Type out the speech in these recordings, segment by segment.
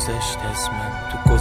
گذشت از من، تو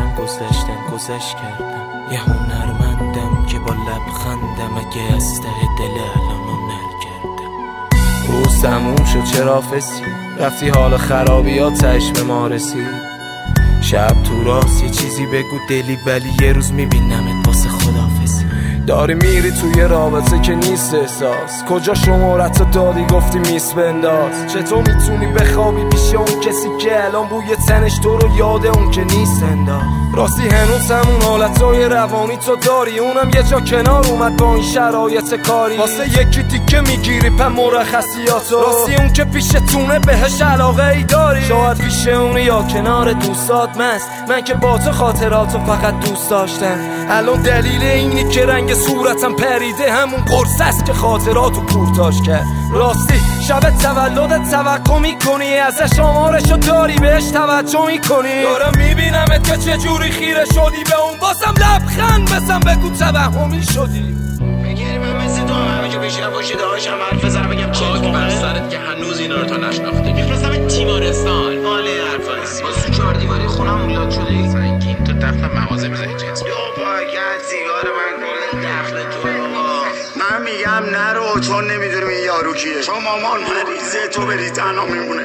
گذشت کردم. یه هنرمندم که با لبخندم اگه از ته دل الانو نر کردم. روز تموم شد چرا فسی رفتی حال خرابیات چشم ما رسید. شب تو راست یه چیزی بگو دلی ولی یه روز میبینمت واسه خدافزی. داری میری توی رابطه که نیست احساس، کجا شمارتو دادی گفتی میس بنداز. چطور میتونی بخوابی پیش اون کسی که الان بوی تنش تو رو یاد اون که نیست انداز. راستی هنوز همون حالتای روانی تو داری، اونم یه جا کنار اومد با این شرایط کاری. واسه یکی دیگه میگیری پا مرخصیاتو، راستی اون که پیشتونه بهش علاقه ای داری. شاید پیش اونه یا کنار دوستات مست، من که با تو خاطراتو فقط دوست داشتم. الان دلیل اینی که رنگ صورتم پریده همون قرص است که خاطراتو کورتاش کرد. راستی شب تولدت توقع میکنی ازش آمارشو داری بهش توجه میکنی. دارم میبینمت که چجوری خیره شدی به اون، بازم لبخند بزن بگو توهمی شدی. میگیری من مثل تو همه که بشینم پشت داشتم حرف بزنم بگم چه خاک بر سرت که هنوز اینا رو تا نشناخته. میفرستم تیمارستان ماله حرفایی واسه 4 دیواری خونم اولاد شده. سنگین تو دفع مغازه میزنی جنس بیا پاکت سیگار من کل دخل تو. من میگم نرو چون نمیدونم این یارو کیه، چون مامان مریضه تو بری تنها میمونه.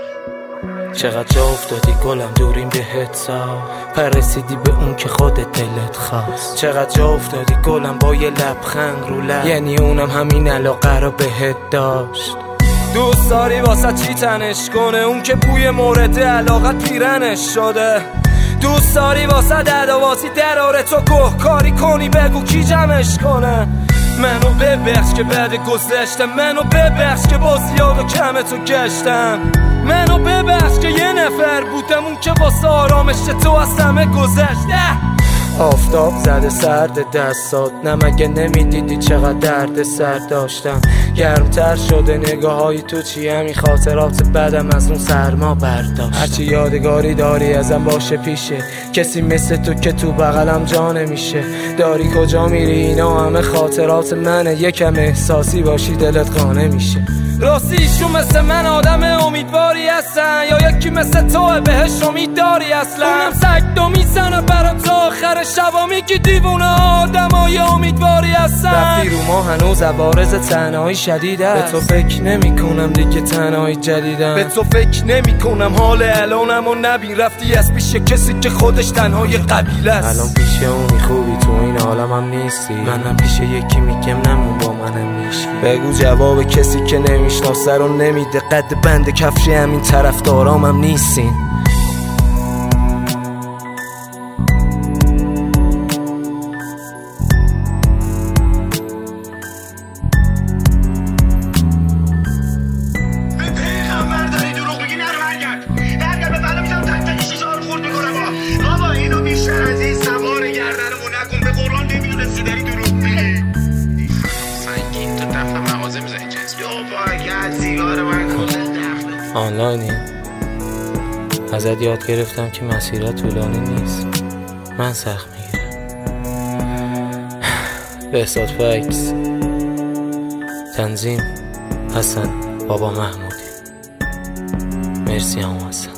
چقدر جا افتادی گلم دوریم بهت سا، پرسیدی به اون که خودت دلت خواست. چقدر جا افتادی گلم با یه لبخند رو لب، یعنی اونم همین علاقه رو بهت داشت. دوست داری واسه چی تنش کنه اون که بوی مورد علاقت پیرنش شده. دوست داری واسه عداواتی دراره تو گهکاری کنی بگو کی جمعش کنه. منو ببخش که بعد گذشتم، منو ببخش که با زیاد و کم تو گشتم. منو ببخش که یه نفر بودم اون که واسه آرامش تو از همه گذشته. آفتاب زده سرد دستات، نه مگه نمیدیدی چقدر درد سر داشتم. گرمتر شده نگاه های تو چی همین خاطرات بدم از اون سرما برداشتم. هرچی یادگاری داری ازم باشه پیشه، کسی مثل تو که تو بغلم جا نمیشه. داری کجا میری اینا همه خاطرات منه، یکم احساسی باشی دلت قانع میشه. راستی ایشون مثل من آدم امیدواری هستن یا یکی مثل توه بهش امید داری اصلا؟ اونم سگدو میزنه برا تا آخر شبا میگی دیوونه آدم های امیدواری هستن. رفتی رو ما هنوز عوارض تنهایی شدید است، به تو فکر نمی کنم دیگه تنهایی جدیدم. به تو فکر نمی کنم حال الانم و نبین رفتی از پیش کسی که خودش تنهای قبیله است. الان پیش اونی خوبی تو این عالمم نیستی، منم پیش یکی میگم نمون با منم میشی. بگو جواب کسی که نمیشناسه رو نمیده، قد بند کفش همین طرفدارامم نیستین. آنلاینی ازت یاد گرفتم که مسیرت طولانی نیست، من سخت میگیرم. بهزاد فکس، تنظیم حسن بابا محمودی. مرسی هم حسن.